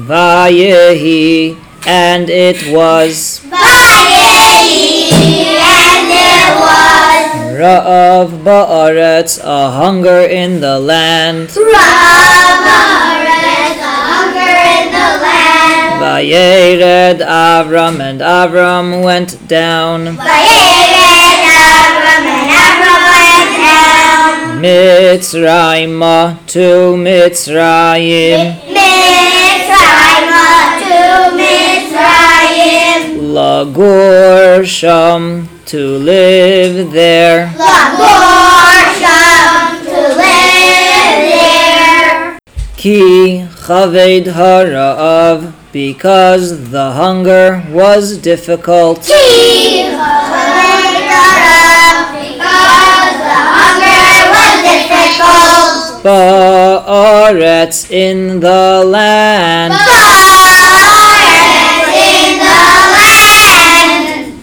Vayehi, and it was. Vayehi, and it was. Ra'av ba'aretz, a hunger in the land. Ra'av ba'aretz, a hunger in the land. Vayered Avram, and Avram went down. Vayered Avram, and Avram went down. Mitzrayim to Mitzrayim. Lagur Sham, to live there. Lagur Sham, to live there. Ki chaved harav, because the hunger was difficult. Ki chaved harav, because the hunger was difficult. Ba'aretz, in the land.